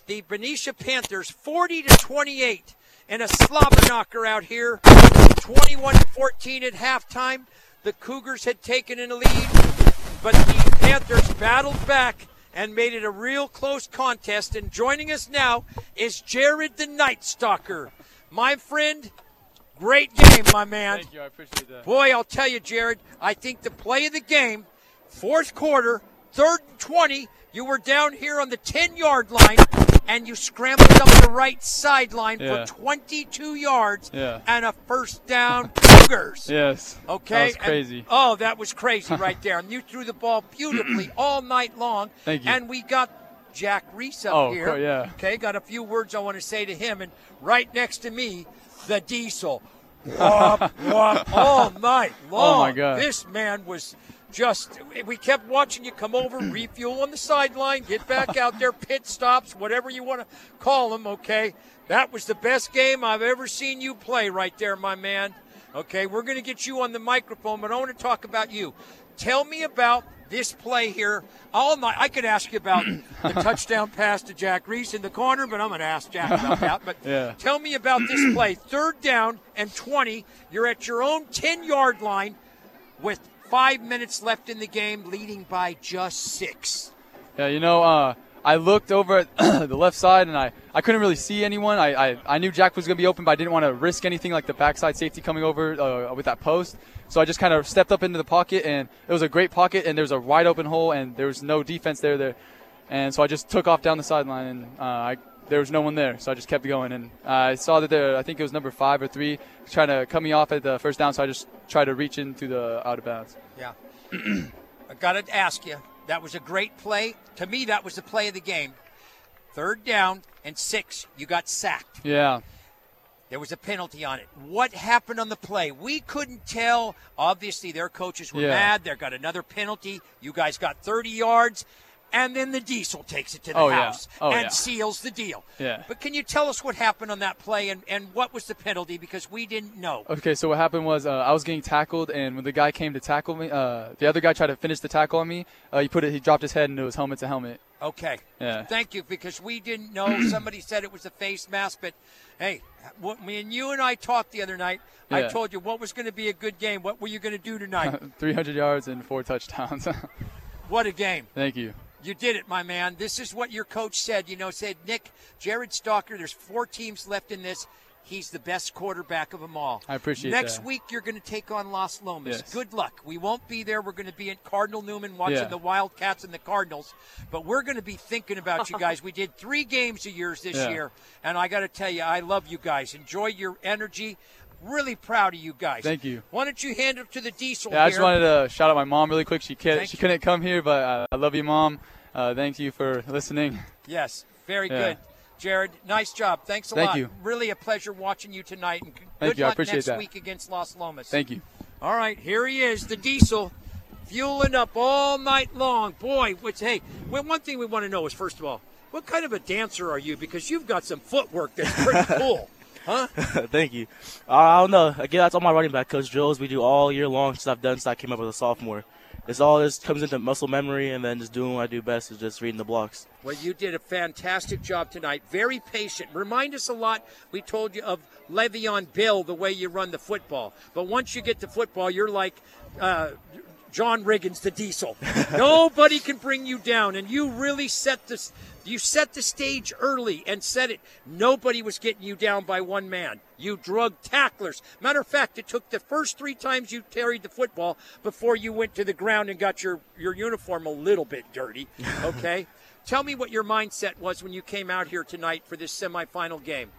the Benicia Panthers 40-28 in a slobber knocker out here. 21-14 at halftime. The Cougars had taken in a lead, but the Panthers battled back and made it a real close contest. And joining us now is Jared the Night Stalker. My friend, great game, my man. Thank you, I appreciate that. Boy, I'll tell you, Jared, I think the play of the game, fourth quarter, 3rd and 20, you were down here on the 10-yard line, and you scrambled up the right sideline for 22 yards and a first down. Cougars. Yes. Okay. That was crazy. That was crazy right there. And you threw the ball beautifully all night long. Thank you. And we got Jack Reese up here. Yeah. Okay, got a few words I want to say to him. And right next to me, the Diesel. Whop, whop, all night long. Oh, my God. This man was just, we kept watching you come over, refuel on the sideline, get back out there, pit stops, whatever you want to call them, okay? That was the best game I've ever seen you play right there, my man. Okay, we're going to get you on the microphone, but I want to talk about you. Tell me about this play here all night. I could ask you about the touchdown pass to Jack Reese in the corner, but I'm going to ask Jack about that. But tell me about this play. 3rd down and 20. You're at your own 10-yard line with 5 minutes left in the game, leading by just 6. Yeah, I looked over at the left side, and I couldn't really see anyone. I knew Jack was going to be open, but I didn't want to risk anything like the backside safety coming over with that post. So I just kind of stepped up into the pocket, and it was a great pocket, and there was a wide open hole, and there was no defense there. And so I just took off down the sideline, and there was no one there. So I just kept going, and I saw that I think it was number 5 or 3, trying to cut me off at the first down, so I just tried to reach into the out of bounds. Yeah. I got to ask you, that was a great play. To me, that was the play of the game. 3rd down and 6, you got sacked. Yeah. There was a penalty on it. What happened on the play? We couldn't tell. Obviously, their coaches were mad. They got another penalty. You guys got 30 yards. And then the Diesel takes it to the house and seals the deal. Yeah. But can you tell us what happened on that play and what was the penalty? Because we didn't know. Okay, so what happened was I was getting tackled, and when the guy came to tackle me, the other guy tried to finish the tackle on me. He dropped his head, and it was helmet to helmet. Okay. Yeah. Thank you, because we didn't know. Somebody said it was a face mask, but, hey, when you and I talked the other night, I told you what was going to be a good game. What were you going to do tonight? 300 yards and 4 touchdowns. What a game. Thank you. You did it, my man. This is what your coach said. Said, Nick, Jared Stalker, there's 4 teams left in this. He's the best quarterback of them all. I appreciate that. Next week, you're going to take on Las Lomas. Yes. Good luck. We won't be there. We're going to be at Cardinal Newman watching the Wildcats and the Cardinals. But we're going to be thinking about you guys. We did 3 games of yours this year. And I got to tell you, I love you guys. Enjoy your energy. Really proud of you guys. Thank you. Why don't you hand it to the Diesel here? I just wanted to shout out my mom really quick. She couldn't come here, but I love you, Mom. Thank you for listening. Yes, very good. Jared, nice job. Thanks a lot. Thank you. Really a pleasure watching you tonight. And Thank you. I luck appreciate next that. week against Las Lomas. Thank you. All right, here he is, the Diesel, fueling up all night long. Boy, one thing we want to know is, first of all, what kind of a dancer are you? Because you've got some footwork that's pretty cool. Huh? Thank you. I don't know. Again, that's all my running back coach drills we do all year long since I've done since I came up as a sophomore. This comes into muscle memory, and then just doing what I do best is just reading the blocks. Well, you did a fantastic job tonight. Very patient. Remind us a lot. We told you of Le'Veon Bell, the way you run the football. But once you get to football, you're like John Riggins, the Diesel. Nobody can bring you down, and you really set this. You set the stage early and said it. Nobody was getting you down by one man. You drug tacklers. Matter of fact, it took the first 3 times you carried the football before you went to the ground and got your uniform a little bit dirty. Okay? Tell me what your mindset was when you came out here tonight for this semifinal game.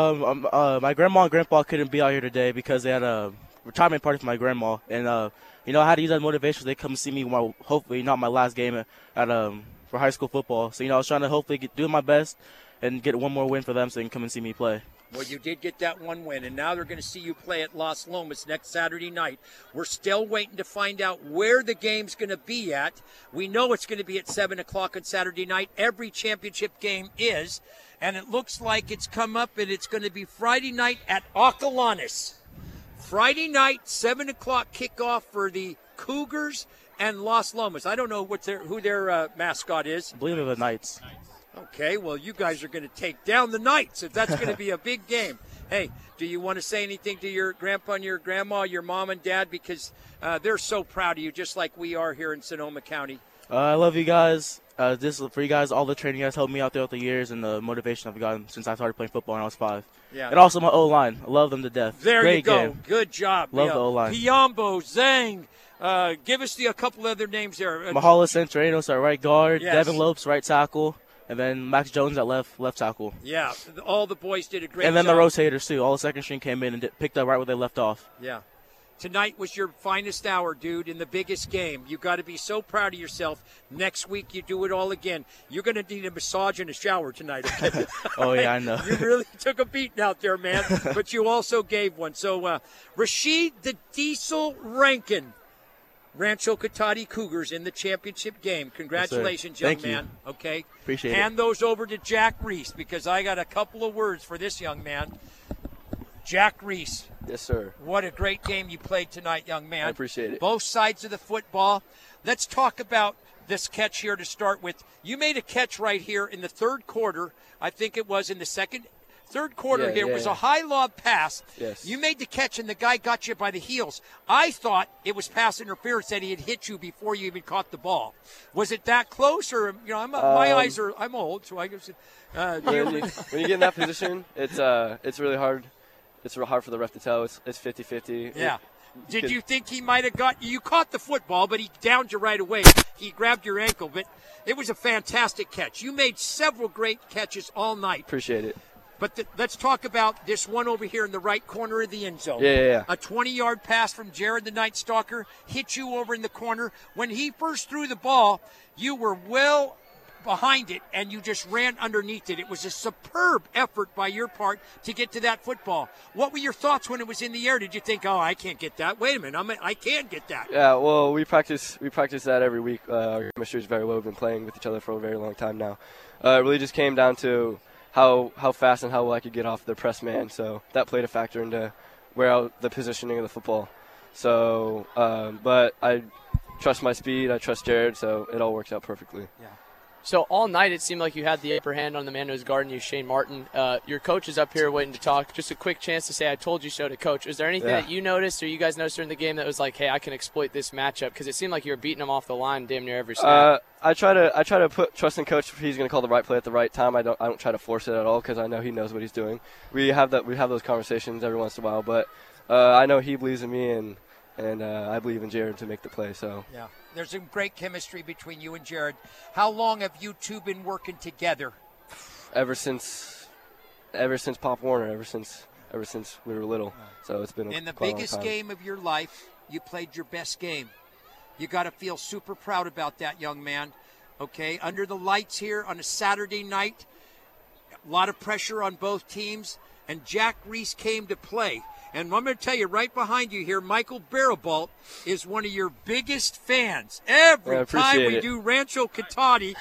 My grandma and grandpa couldn't be out here today because they had a retirement party for my grandma. And, I had to use that motivation. They come see me, hopefully not my last game for high school football. So, I was trying to hopefully do my best and get one more win for them so they can come and see me play. Well, you did get that one win, and now they're going to see you play at Las Lomas next Saturday night. We're still waiting to find out where the game's going to be at. We know it's going to be at 7 o'clock on Saturday night. Every championship game is, and it looks like it's come up, and it's going to be Friday night at Acalanes. Friday night, 7 o'clock kickoff for the Cougars and Las Lomas. I don't know who their mascot is. I believe they're the Knights. Okay, well, you guys are going to take down the Knights if that's going to be a big game. Hey, do you want to say anything to your grandpa and your grandma, your mom and dad? Because they're so proud of you, just like we are here in Sonoma County. I love you guys. For you guys, all the training you guys helped me out throughout the years and the motivation I've gotten since I started playing football when I was 5. Yeah. And also my O-line. I love them to death. There Great you go. game. Good job. Love the O-line. Piambo, Zhang. Give us a couple other names there. Mahala Centurinos at right guard. Yes. Devin Lopes, right tackle. And then Max Jones at left tackle. Yeah, all the boys did a great job. And then the rotators, too. All the second string came in and picked up right where they left off. Yeah. Tonight was your finest hour, dude, in the biggest game. You got to be so proud of yourself. Next week, you do it all again. You're going to need a massage and a shower tonight. Okay? Oh, yeah, I know. You really took a beating out there, man, but you also gave one. So, Rashid the Diesel Rankin, Rancho Cotati Cougars in the championship game. Congratulations, yes, young man. Okay? Appreciate it. Hand those over to Jack Reese because I got a couple of words for this young man. Jack Reese. Yes, sir. What a great game you played tonight, young man. I appreciate it. Both sides of the football. Let's talk about this catch here to start with. You made a catch right here in the third quarter. I think it was in the third quarter here. It was a high lob pass. Yes. You made the catch, and the guy got you by the heels. I thought it was pass interference that he had hit you before you even caught the ball. Was it that close, or my eyes are? I'm old, so I guess. When you get in that position, it's really hard. It's real hard for the ref to tell. It's 50-50. Yeah. Did you think he might have got you? You caught the football, but he downed you right away. He grabbed your ankle, but it was a fantastic catch. You made several great catches all night. Appreciate it. But let's talk about this one over here in the right corner of the end zone. Yeah. A 20-yard pass from Jared the Night Stalker hit you over in the corner. When he first threw the ball, you were well behind it, and you just ran underneath it. It was a superb effort by your part to get to that football. What were your thoughts when it was in the air? Did you think, oh, I can't get that? Wait a minute, I can get that. Yeah, well, we practice that every week. Our chemistry is very well. We've been playing with each other for a very long time now. It really just came down to how fast and how well I could get off the press man. So that played a factor into the positioning of the football. So, but I trust my speed. I trust Jared, so it all works out perfectly. Yeah. So all night it seemed like you had the upper hand on the man who was guarding you, Shane Martin. Your coach is up here waiting to talk. Just a quick chance to say I told you so to Coach. Is there anything that you noticed or you guys noticed during the game that was like, hey, I can exploit this matchup? Because it seemed like you were beating him off the line damn near every snap. I try to put trust in Coach. He's going to call the right play at the right time. I don't try to force it at all because I know he knows what he's doing. We have those conversations every once in a while, but I know he believes in me and I believe in Jared to make the play. So yeah. There's some great chemistry between you and Jared. How long have you two been working together? Ever since Pop Warner, ever since we were little. So it's been in the quite biggest a long time. game of your life, you played your best game. You got to feel super proud about that, young man. Okay, under the lights here on a Saturday night, a lot of pressure on both teams, and Jack Reese came to play. And I'm going to tell you, right behind you here, Michael Barabalt is one of your biggest fans. Every time we do Rancho Cotati,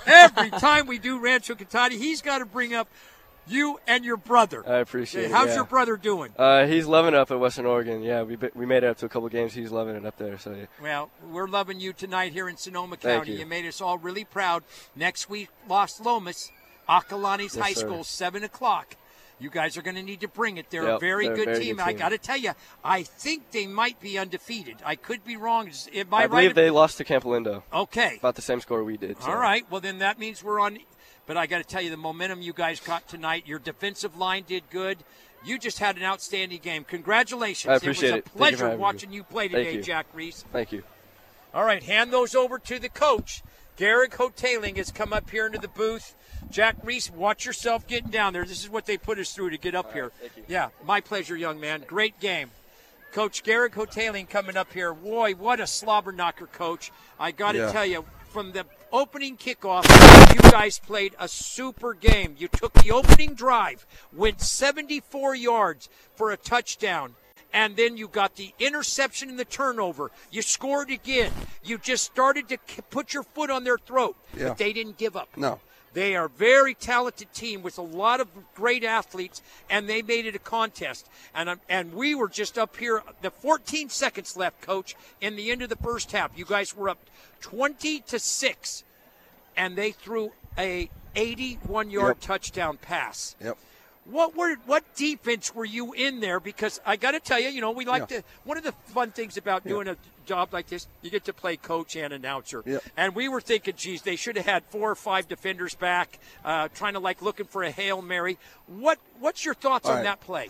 he's got to bring up you and your brother. I appreciate it. How's your brother doing? He's loving it up at Western Oregon. Yeah, we made it up to a couple games. He's loving it up there. So yeah. Well, we're loving you tonight here in Sonoma County. You. You made us all really proud. Next week, Los Lomas, Acalanes High sir. School, 7 o'clock. You guys are going to need to bring it. They're a very good team. I got to tell you, I think they might be undefeated. I could be wrong. I believe they lost to Camp Lindo. Okay. About the same score we did. So. All right. Well, then that means we're on. But I got to tell you, the momentum you guys got tonight, your defensive line did good. You just had an outstanding game. Congratulations. I appreciate it. It was a pleasure watching you play today, Jack Reese. Thank you. All right. Hand those over to the coach. Garrick Hoteling has come up here into the booth. Jack Reese, watch yourself getting down there. This is what they put us through to get up here. Thank you. Yeah, my pleasure, young man. Great game. Coach Garrick Hoteling coming up here. Boy, what a slobber knocker, Coach. I got to tell you, from the opening kickoff, you guys played a super game. You took the opening drive, went 74 yards for a touchdown. And then you got the interception and the turnover. You scored again. You just started to put your foot on their throat. Yeah. But they didn't give up. No. They are a very talented team with a lot of great athletes, and they made it a contest. And we were just up here, the 14 seconds left, Coach, in the end of the first half. You guys were up 20-6, and they threw a 81-yard Yep. touchdown pass. Yep. What defense were you in there? Because I got to tell you, we like to. One of the fun things about doing a job like this, you get to play coach and announcer. Yep. And we were thinking, geez, they should have had 4 or 5 defenders back, trying to looking for a Hail Mary. What's your thoughts on that play?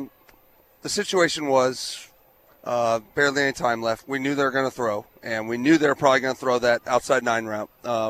The situation was barely any time left. We knew they were going to throw, and we knew they were probably going to throw that outside 9 route.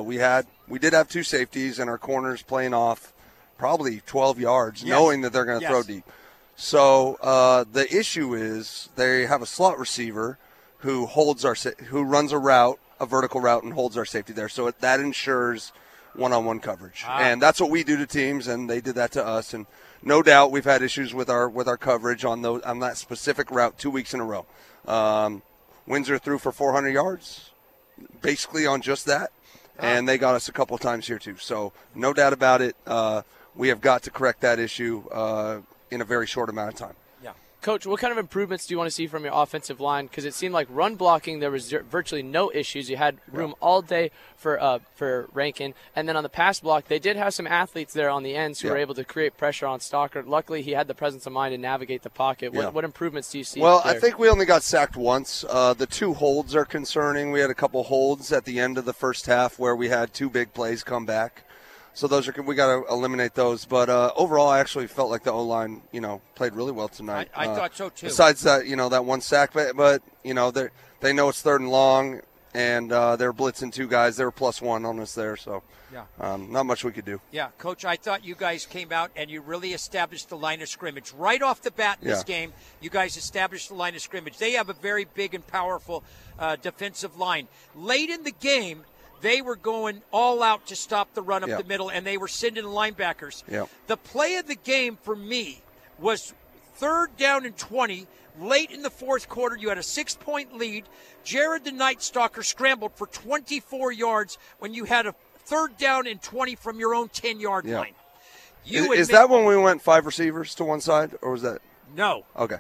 We did have 2 safeties and our corners playing off probably 12 yards, knowing that they're going to throw deep. So the issue is they have a slot receiver who runs a vertical route, and holds our safety there. So that ensures one-on-one coverage, and that's what we do to teams, and they did that to us. And no doubt we've had issues with our coverage on that specific route 2 weeks in a row. Windsor threw for 400 yards, basically on just that, and they got us a couple of times here too. So no doubt about it. We have got to correct that issue in a very short amount of time. Yeah. Coach, what kind of improvements do you want to see from your offensive line? Because it seemed like run blocking, there was virtually no issues. You had room all day for Rankin. And then on the pass block, they did have some athletes there on the ends who were able to create pressure on Stockard. Luckily, he had the presence of mind to navigate the pocket. What improvements do you see Well, there? I think we only got sacked once. The 2 holds are concerning. We had a couple holds at the end of the first half where we had 2 big plays come back. So we got to eliminate those. But overall, I actually felt like the O-line, played really well tonight. I thought so too. Besides that, that one sack, but they know it's 3rd and long, and they're blitzing 2 guys. They were +1 on us there, so not much we could do. Yeah, Coach, I thought you guys came out and you really established the line of scrimmage. Right off the bat in this game, you guys established the line of scrimmage. They have a very big and powerful defensive line. Late in the game, they were going all out to stop the run up the middle, and they were sending linebackers. Yep. The play of the game for me was 3rd down and 20. Late in the 4th quarter, you had a 6-point lead. Jared the Night Stalker scrambled for 24 yards when you had a 3rd down and 20 from your own 10-yard line. Is that when we went 5 receivers to one side, or was that? No. Okay.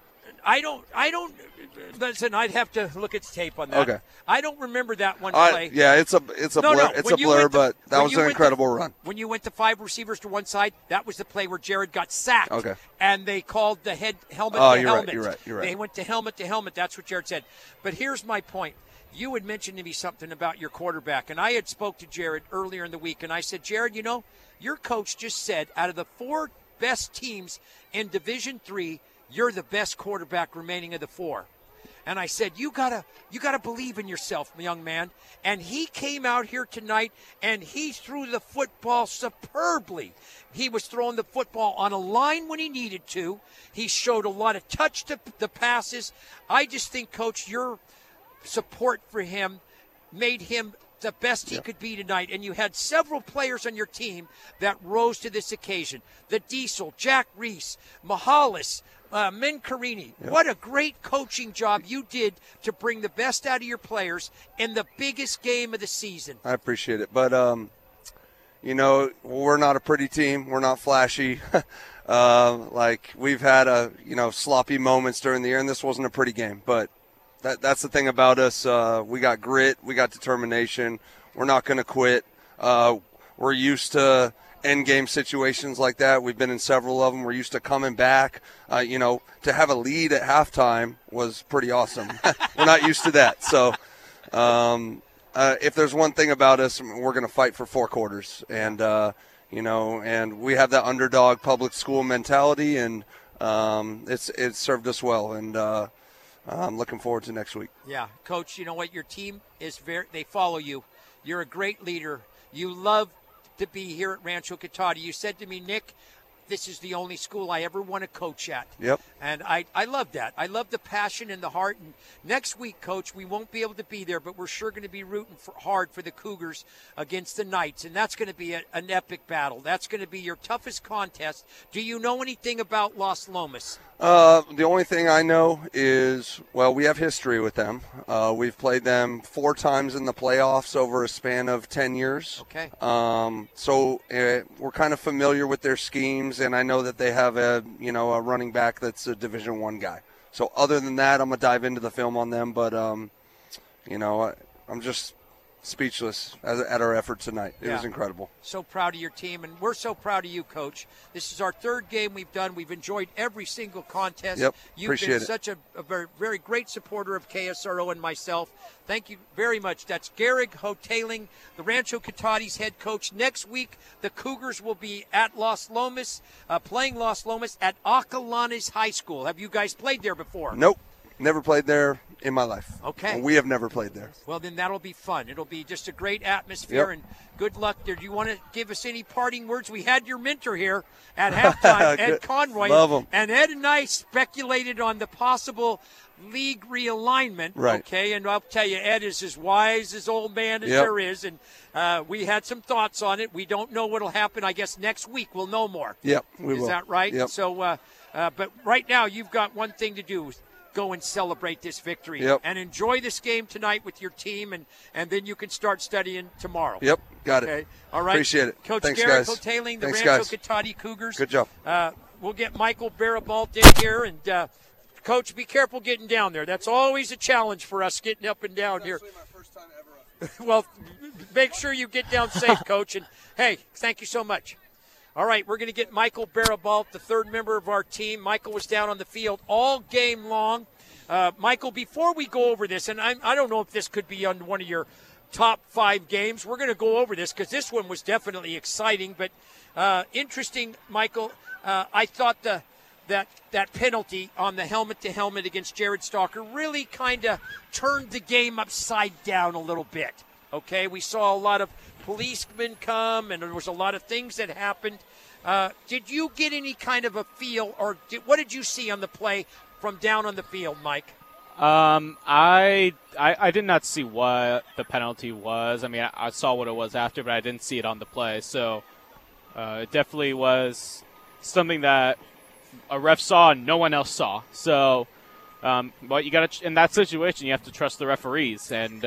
I don't. Listen, I'd have to look at the tape on that. Okay. I don't remember that one play. It's a blur. It's a blur, but that was an incredible run. When you went to 5 receivers to one side, that was the play where Jared got sacked. Okay. And they called the helmet to helmet. Right, you're right. They went to helmet to helmet. That's what Jared said. But here's my point. You had mentioned to me something about your quarterback, and I had spoke to Jared earlier in the week, and I said, Jared, your coach just said out of the 4 best teams in Division III, you're the best quarterback remaining of the 4. And I said, you gotta believe in yourself, young man. And he came out here tonight, and he threw the football superbly. He was throwing the football on a line when he needed to. He showed a lot of touch to the passes. I just think, Coach, your support for him made him the best he could be tonight. And you had several players on your team that rose to this occasion. The Diesel, Jack Reese, Mahalis, Mincarini. What a great coaching job you did to bring the best out of your players in the biggest game of the season. I appreciate it. But, we're not a pretty team. We're not flashy. We've had sloppy moments during the year, and this wasn't a pretty game. But that's the thing about us. We got grit. We got determination. We're not going to quit. We're used to end-game situations like that. We've been in several of them. We're used to coming back. To have a lead at halftime was pretty awesome. We're not used to that. So if there's one thing about us, we're going to fight for 4 quarters. And, and we have that underdog public school mentality, and it's served us well. And I'm looking forward to next week. Yeah. Coach, you know what? Your team is they follow you. You're a great leader. You love to be here at Rancho Cotati. You said to me, Nick, this is the only school I ever want to coach at. Yep. And I love that. I love the passion and the heart. And next week, Coach, we won't be able to be there, but we're sure going to be rooting hard for the Cougars against the Knights. And that's going to be an epic battle. That's going to be your toughest contest. Do you know anything about Los Lomas? The only thing I know is, we have history with them. We've played them 4 times in the playoffs over a span of 10 years. Okay. So we're kind of familiar with their schemes, and I know that they have a running back that's a Division I guy. So other than that, I'm going to dive into the film on them. But, I'm just speechless at our effort tonight. It was incredible. So proud of your team, and we're so proud of you, Coach. This is our third game we've done. We've enjoyed every single contest. Yep, You've appreciate been it. such a very, very great supporter of KSRO and myself. Thank you very much. That's Garrig Hoteling, the Rancho Cotati's head coach. Next week, the Cougars will be at Los Lomas, playing Los Lomas at Acalanes High School. Have you guys played there before? Nope, never played there in my life. Okay. We have never played there. Well, then that'll be fun. It'll be just a great atmosphere, Yep. and good luck there. Do you want to give us any parting words? We had your mentor here at halftime, Ed Good. Conroy. Love him. And Ed and I speculated on the possible league realignment. Right. Okay, and I'll tell you, Ed is as wise as old man as Yep. there is, and we had some thoughts on it. We don't know what'll happen. I guess next week we'll know more. Yep, we will. Is that right? Yep. So, but right now you've got one thing to do. Go and celebrate this victory. Yep. And enjoy this game tonight with your team, and then you can start studying tomorrow. Yep, got it. Okay. All right. Appreciate it. Coach Thanks, Garrig guys. Hoteling, the Thanks, Rancho guys. Cotati Cougars. Good job. We'll get Michael Barabalt in here, and Coach, be careful getting down there. That's always a challenge for us getting up and down here. My first time ever. Well, make sure you get down safe, Coach. And hey, thank you so much. All right, we're going to get Michael Barabalt, the third member of our team. Michael was down on the field all game long. Michael, before we go over this, and I don't know if this could be on one of your top 5 games. We're going to go over this because this one was definitely exciting, but interesting, Michael. I thought that penalty on the helmet-to-helmet against Jared Stalker really kind of turned the game upside down a little bit. Okay, we saw a lot of policemen come, and there was a lot of things that happened. Did you get any kind of a feel, or what did you see on the play from down on the field, Mike? I did not see what the penalty was. I mean, I saw what it was after, but I didn't see it on the play. So it definitely was something that a ref saw and no one else saw. So, but you got to, in that situation, you have to trust the referees, and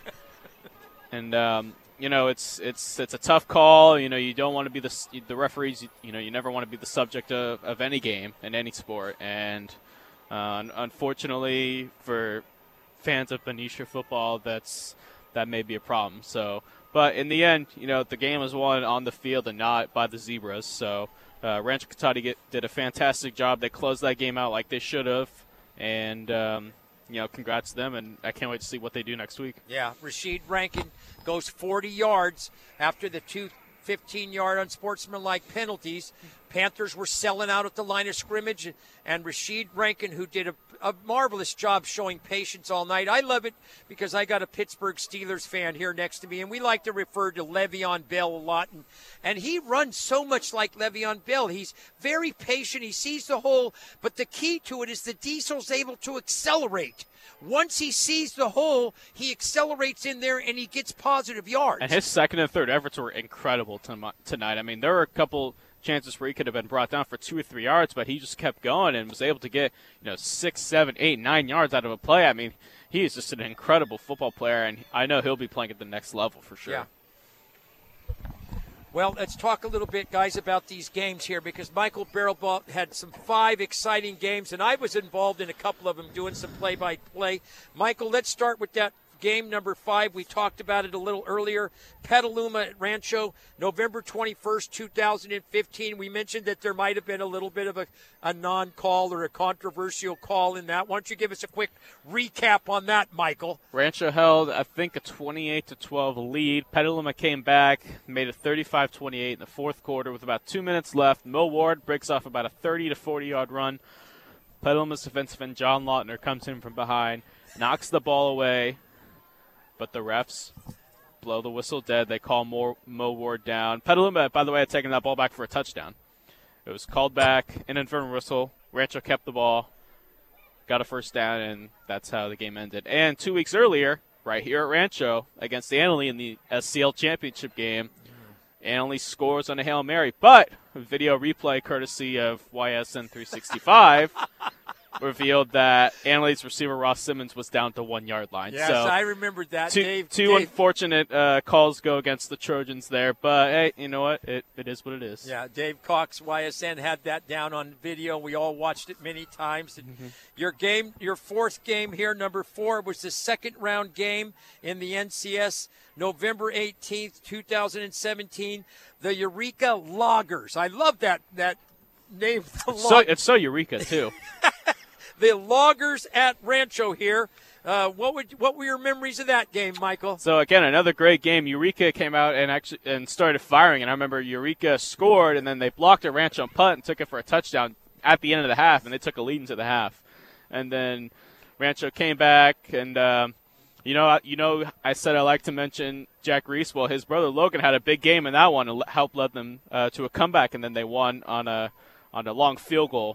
you know, it's a tough call. You know, you don't want to be the referees. You know, you never want to be the subject of any game in any sport, and unfortunately for fans of Benicia football, that may be a problem. So, but in the end, you know, the game was won on the field and not by the Zebras. So, Rancho Cotati did a fantastic job. They closed that game out like they should have, and you know, congrats to them, and I can't wait to see what they do next week. Yeah, Rashid Rankin goes 40 yards after the 2 15-yard unsportsmanlike penalties. Panthers were selling out at the line of scrimmage, and Rashid Rankin, who did a marvelous job showing patience all night. I love it because I got a Pittsburgh Steelers fan here next to me, and we like to refer to Le'Veon Bell a lot, and he runs so much like Le'Veon Bell. He's very patient. He sees the hole, but the key to it is the Diesel's able to accelerate. Once he sees the hole, he accelerates in there, and he gets positive yards. And his second and third efforts were incredible tonight. I mean, there were a couple chances where he could have been brought down for 2 or 3 yards, but he just kept going and was able to get, 6, 7, 8, 9 yards out of a play. I mean, he is just an incredible football player, and I know he'll be playing at the next level for sure. Yeah. Well, let's talk a little bit, guys, about these games here, because Michael Barabalt had some 5 exciting games, and I was involved in a couple of them doing some play-by-play. Michael, let's start with that game number 5. We talked about it a little earlier. Petaluma at Rancho, November 21st, 2015. We mentioned that there might have been a little bit of a non-call or a controversial call in that. Why don't you give us a quick recap on that, Michael? Rancho held, I think, a 28-12 lead. Petaluma came back, made it 35-28 in the fourth quarter with about 2 minutes left. Mo Ward breaks off about a 30 to 40-yard run. Petaluma's defensive end John Lautner comes in from behind, knocks the ball away, but the refs blow the whistle dead. They call Mo Ward down. Petaluma, by the way, had taken that ball back for a touchdown. It was called back, inadvertent whistle. Rancho kept the ball, got a first down, and that's how the game ended. And 2 weeks earlier, right here at Rancho, against Annalee in the SCL championship game, Annalee scores on a Hail Mary. But video replay courtesy of YSN 365 revealed that Analytes receiver Ross Simmons was down to 1 yard line. Yes, so I remembered that. two Dave, unfortunate calls go against the Trojans there, but hey, you know what? It is what it is. Yeah, Dave Cox, YSN, had that down on video. We all watched it many times. And your fourth game here, number 4, was the second round game in the NCS, November 18th, 2017. The Eureka Loggers. I love that name. It's so Eureka too. The Loggers at Rancho here. What were your memories of that game, Michael? So again, another great game. Eureka came out and started firing, and I remember Eureka scored, and then they blocked a Rancho punt and took it for a touchdown at the end of the half, and they took a lead into the half. And then Rancho came back, and I said I like to mention Jack Reese. Well, his brother Logan had a big game in that one and helped lead them to a comeback, and then they won on a long field goal.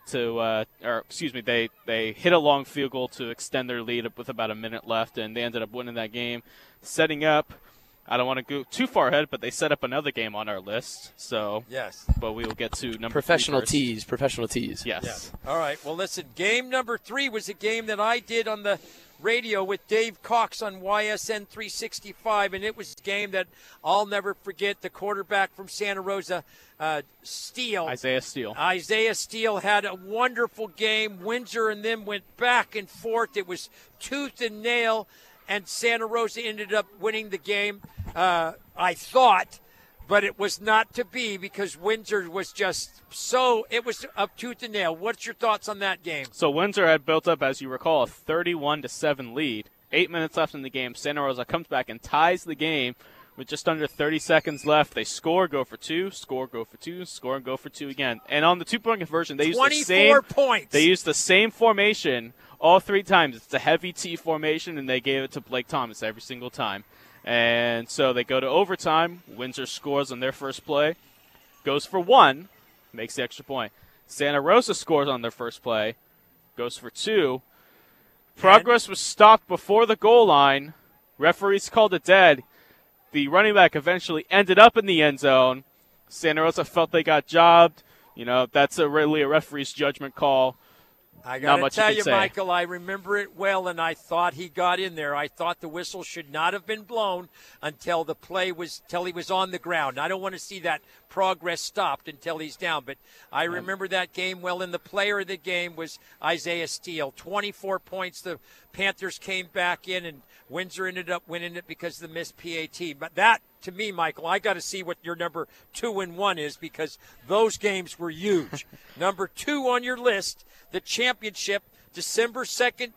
They hit a long field goal to extend their lead with about a minute left, and they ended up winning that game, setting up. I don't want to go too far ahead, but they set up another game on our list. So yes, but we will get to number professional 3 first. Professional tease. Yes. All right. Well, listen. Game number 3 was a game that I did on the radio with Dave Cox on YSN 365, and it was a game that I'll never forget. The quarterback from Santa Rosa, Steele. Isaiah Steele. Isaiah Steele had a wonderful game. Windsor and them went back and forth. It was tooth and nail, and Santa Rosa ended up winning the game, I thought, but it was not to be because Windsor was just it was up tooth and nail. What's your thoughts on that game? So Windsor had built up, as you recall, a 31-7 lead. 8 minutes left in the game. Santa Rosa comes back and ties the game with just under 30 seconds left. They score, go for 2, score, go for 2, score, and go for 2 again. And on the 2-point conversion, they used 24 points. They used the same formation all 3 times. It's a heavy T formation, and they gave it to Blake Thomas every single time. And so they go to overtime. Windsor scores on their first play, goes for 1, makes the extra point. Santa Rosa scores on their first play, goes for 2. Progress was stopped before the goal line. Referees called it dead. The running back eventually ended up in the end zone. Santa Rosa felt they got jobbed. That's really a referee's judgment call. I got to tell you, Michael, I remember it well, and I thought he got in there. I thought the whistle should not have been blown until he was on the ground. I don't want to see that progress stopped until he's down, but I remember that game well, and the player of the game was Isaiah Steele. 24 points. The Panthers came back in, and Windsor ended up winning it because of the missed PAT. But that, to me, Michael, I got to see what your number 2 and 1 is because those games were huge. Number 2 on your list, the championship, December 2nd,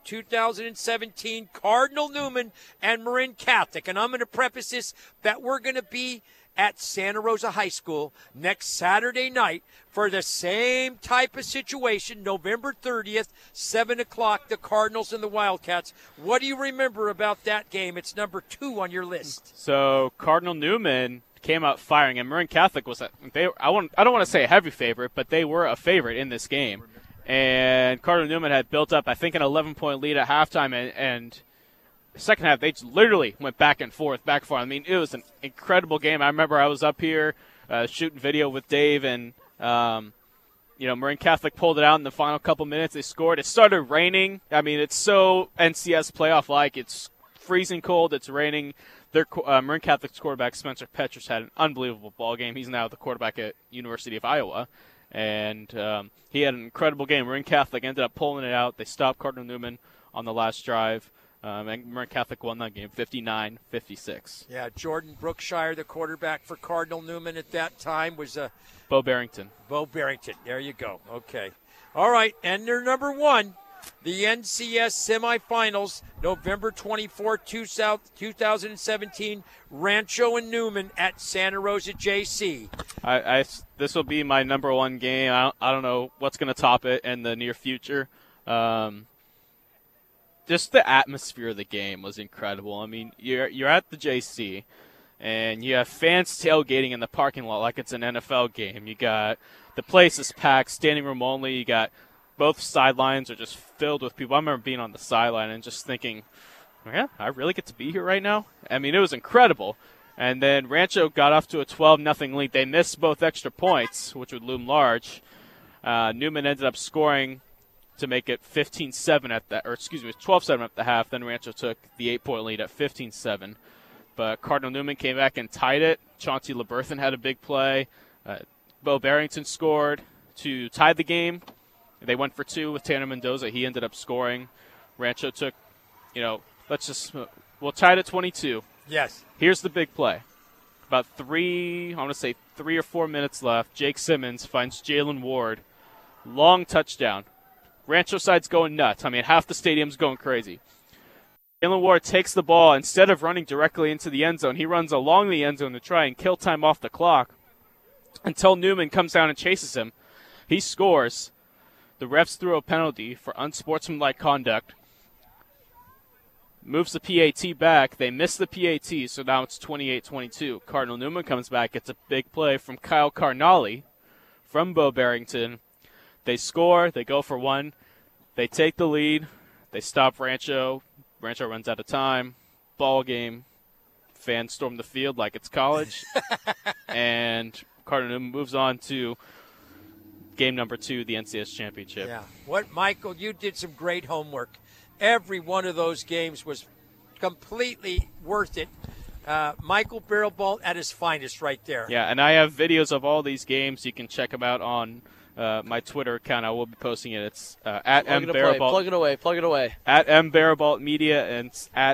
2017, Cardinal Newman and Marin Catholic. And I'm going to preface this that we're going to be at Santa Rosa High School next Saturday night for the same type of situation, November 30th, 7 o'clock, the Cardinals and the Wildcats. What do you remember about that game? It's number 2 on your list. So Cardinal Newman came out firing, and Marin Catholic was I don't want to say a heavy favorite, but they were a favorite in this game. And Cardinal Newman had built up, I think, an 11-point lead at halftime, and second half, they literally went back and forth. I mean, it was an incredible game. I remember I was up here shooting video with Dave, and, Marin Catholic pulled it out in the final couple minutes. They scored. It started raining. I mean, it's so NCS playoff-like. It's freezing cold. It's raining. Marin Catholic's quarterback, Spencer Petrus, had an unbelievable ball game. He's now the quarterback at University of Iowa. And he had an incredible game. Marin Catholic ended up pulling it out. They stopped Cardinal Newman on the last drive. And Marin Catholic won that game 59-56. Yeah, Jordan Brookshire, the quarterback for Cardinal Newman at that time, was Bo Barrington. Bo Barrington. There you go. Okay. All right, and their number 1, the NCS semifinals, November 24, 2017, Rancho and Newman at Santa Rosa JC. This will be my number 1 game. I don't know what's going to top it in the near future. Just the atmosphere of the game was incredible. I mean, you're at the JC, and you have fans tailgating in the parking lot like it's an NFL game. You got the place is packed, standing room only. You got both sidelines are just filled with people. I remember being on the sideline and just thinking, yeah, I really get to be here right now? I mean, it was incredible. And then Rancho got off to a 12-0 lead. They missed both extra points, which would loom large. Newman ended up scoring to make it 15-7 at that, or excuse me, 12-7 at the half. Then Rancho took the 8-point lead at 15-7. But Cardinal Newman came back and tied it. Chauncey LeBerthan had a big play. Bo Barrington scored to tie the game. They went for two with Tanner Mendoza. He ended up scoring. Rancho took, we'll tie it at 22. Yes. Here's the big play. About 3 or 4 minutes left. Jake Simmons finds Jalen Ward. Long touchdown. Rancho side's going nuts. I mean, half the stadium's going crazy. Jalen Ward takes the ball. Instead of running directly into the end zone, he runs along the end zone to try and kill time off the clock until Newman comes down and chases him. He scores. The refs threw a penalty for unsportsmanlike conduct. Moves the PAT back. They miss the PAT, so now it's 28-22. Cardinal Newman comes back. It's a big play from Kyle Carnali from Bo Barrington. They score. They go for one. They take the lead. They stop Rancho. Rancho runs out of time. Ball game. Fans storm the field like it's college. And Cardinal Newman moves on to game number 2, the NCS Championship. Yeah. Michael, you did some great homework. Every one of those games was completely worth it. Michael Barrelbalt at his finest right there. Yeah, and I have videos of all these games. You can check them out on my Twitter account. I will be posting it. It's at mbarrelbalt. Plug it away. At mbarrelbalt media, and it's at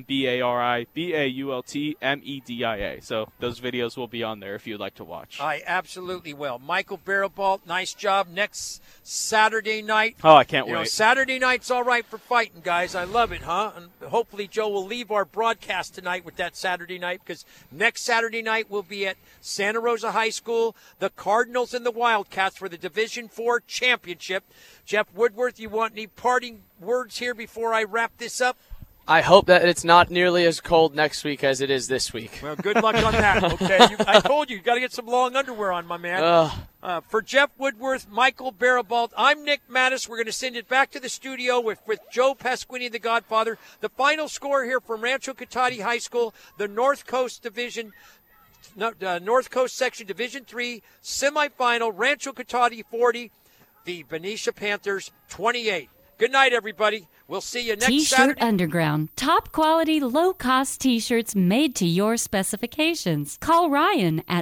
MBARIBAULTMEDIA. So those videos will be on there if you'd like to watch. I absolutely will. Michael Barrelbalt, nice job. Next Saturday night. Oh, I can't wait. Saturday night's all right for fighting, guys. I love it, huh? And hopefully Joe will leave our broadcast tonight with that Saturday night, because next Saturday night we'll be at Santa Rosa High School, the Cardinals and the Wildcats for the Division IV championship. Jeff Woodworth, you want any parting words here before I wrap this up? I hope that it's not nearly as cold next week as it is this week. Well, good luck on that, okay? I told you got to get some long underwear on, my man. For Jeff Woodworth, Michael Barrelbalt, I'm Nick Mattis. We're going to send it back to the studio with Joe Pasquini, the Godfather. The final score here from Rancho Cotati High School, the North Coast Section Division III semifinal, Rancho Cotati 40, the Benicia Panthers 28. Good night, everybody. We'll see you next Saturday. T-Shirt Underground. Top quality, low-cost T-shirts made to your specifications. Call Ryan at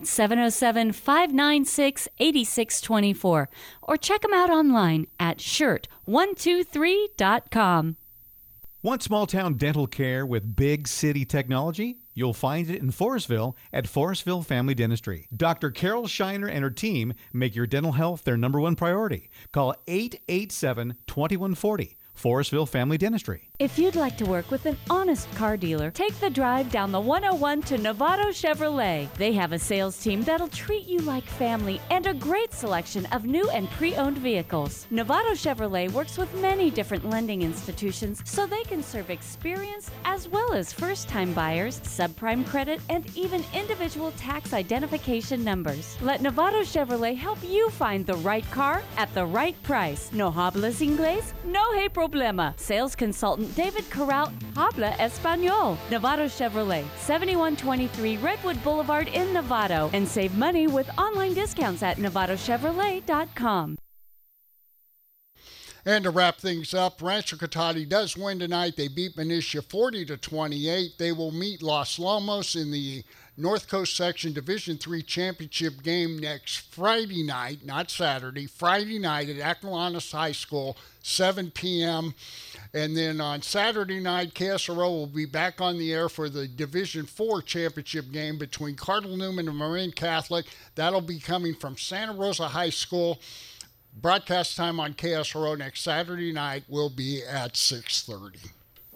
707-596-8624 or check him out online at shirt123.com. Want small-town dental care with big city technology? You'll find it in Forestville at Forestville Family Dentistry. Dr. Carol Shiner and her team make your dental health their number one priority. Call 887-2140. Forestville Family Dentistry. If you'd like to work with an honest car dealer, take the drive down the 101 to Novato Chevrolet. They have a sales team that'll treat you like family and a great selection of new and pre-owned vehicles. Novato Chevrolet works with many different lending institutions so they can serve experienced as well as first-time buyers, subprime credit, and even individual tax identification numbers. Let Novato Chevrolet help you find the right car at the right price. No hablas inglés? No hay problema. Sales consultant David Corral, habla español. Novato Chevrolet, 7123 Redwood Boulevard in Novato. And save money with online discounts at NovatoChevrolet.com. And to wrap things up, Rancho Cotati does win tonight. They beat Benicia 40-28. They will meet Los Lomos in the North Coast Section Division III Championship game next Friday night, not Saturday, Friday night at Acalanes High School, 7 p.m. And then on Saturday night, KSRO will be back on the air for the Division IV championship game between Cardinal Newman and Marin Catholic. That'll be coming from Santa Rosa High School. Broadcast time on KSRO next Saturday night will be at 6:30.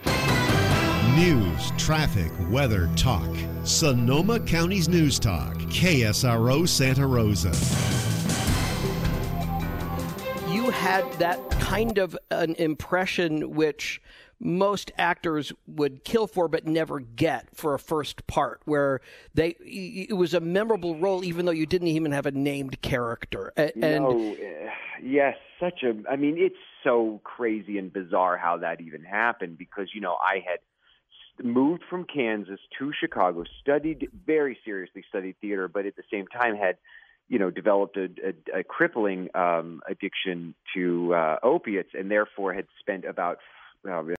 News, traffic, weather, talk. Sonoma County's News Talk, KSRO Santa Rosa. You had that kind of an impression which most actors would kill for but never get for a first part, where it was a memorable role even though you didn't even have a named character. Yes, it's so crazy and bizarre how that even happened, because, I had moved from Kansas to Chicago, very seriously studied theater, but at the same time had developed a crippling addiction to opiates, and therefore had spent about